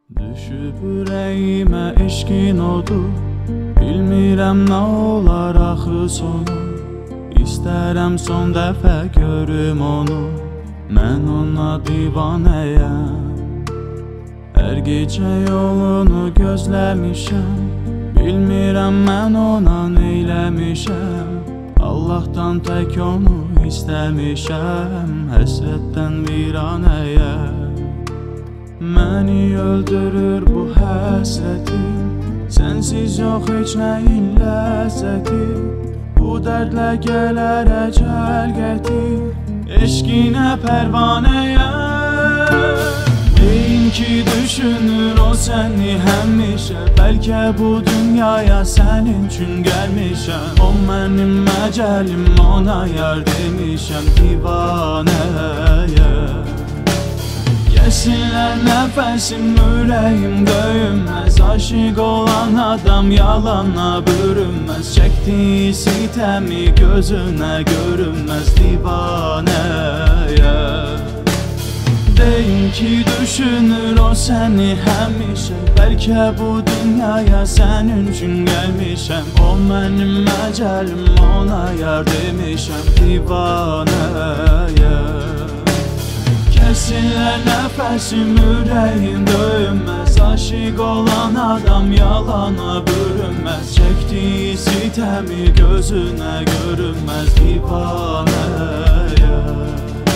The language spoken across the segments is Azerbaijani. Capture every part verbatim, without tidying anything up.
Düşüb ürəyimə eşqin odu, bilmirəm nə olar axı sonu. İstərəm son dəfə görüm onu, mən ona divanəyəm. Hər gecə yolunu gözləmişəm, bilmirəm mən ona neyləmişəm. Allahdan tək onu istəmişəm, həsrətdən viranəyəm. Məni öldürür bu həsrətim, sənsiz yox heç nəyin ləzzəti. Bu dərdlə gələr əcəl gətir, eşqinə pərvanəyəm. Deyin ki düşünür o səni həmişə, bəlkə bu dünyaya sənin üçün gəlmişəm. O mənim əcəlim, ona yar demişəm, divanəyəm. Kəsinlər nəfəsim, ürəyim döyünməz, aşiq olan adam yalana bürünməz. Çəkdiyi sitəmi gözünə görünməz, divanəyəm. Deyin ki düşünür o səni həmişə, bəlkə bu dünyaya sənin üçün gəlmişəm. O mənim əcəlim, ona yar demişəm, divanəyəm. Kəsinlər nəfəsim, ürəyim döyünməz, aşiq olan adam yalana bürünməz. Çəkdiyi sitəmi gözünə görünməz, divanəyəm.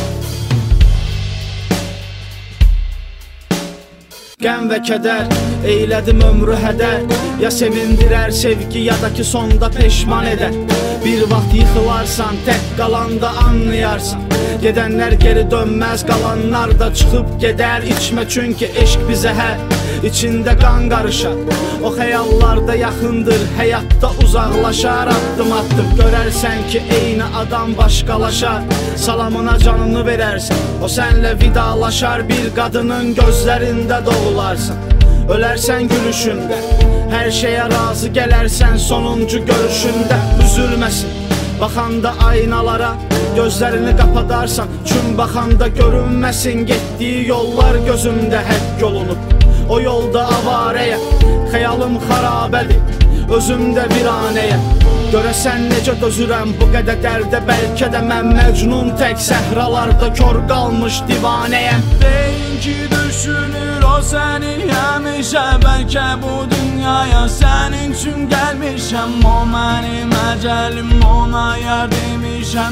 Qəm və kədər, eylədim ömrü hədər. Ya sevindirər sevgi, ya da ki sonda peşman edər. Bir vaxt yıxılarsan, tək qalanda anlayarsan. Gedənlər geri dönməz, qalanlar da çıxıb gedər. İçmə çünki eşq bir zəhər, içində qan qarışar. O xəyallarda yaxındır, həyatda uzaqlaşar. Addım addım görərsən ki eyni adam başqalaşar. Salamına canını verərsən, o sənlə vidalaşar. Bir qadının gözlərində doğularsan, ölərsən gülüşündə. Hər şeyə razı gələrsən sonuncu görüşündə. Üzülməsin baxanda aynalara, gözlərini qapadarsan. Çün baxanda görünməsin, getdiyi yollar gözümdə həkk olunub. O yolda avarəyə, xəyalım xarabədir, özümdə viranəyə. Görəsən necə dözürəm bu qədər dərdə, bəlkə də mən məcnun tək səhralarda kör qalmış divanəyəm. Deyin ki düşünür o səni həmişə, bəlkə bu dünyaya sənin üçün gəlmişəm. O mənim əcəlim, ona yar demişəm,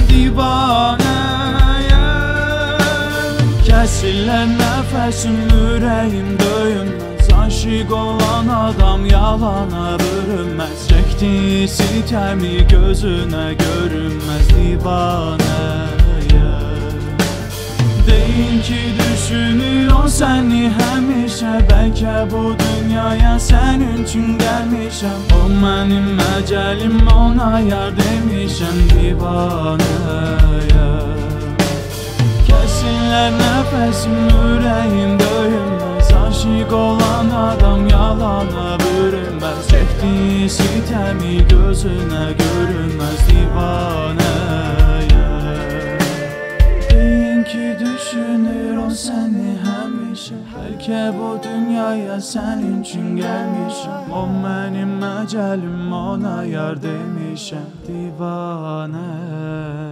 divanəyəm. Kəsillər nəfəsim, ürəyim döyünməz, aşiq olan adam yalana bürünməz. Çəkdiyi sitəmi gözünə görünməz, divanəyəm. Deyin ki düşünür o səni həmişə, bəlkə bu dünyaya sənin üçün gəlmişəm. O mənim əcəlim, ona yar demişəm, divanəyəm. Kəsinlər nəfəsim, ürəyim döyünməz, aşiq olan adam yalana bürünməz. Çəkdiyi sitəmi gözünə görünməz, divanəyəm. Deyin ki düşünür o səni həmişə, bəlkə bu dünyaya sənin üçün gəlmişəm. O mənim əcəlim, ona yar demişəm, divanəyəm.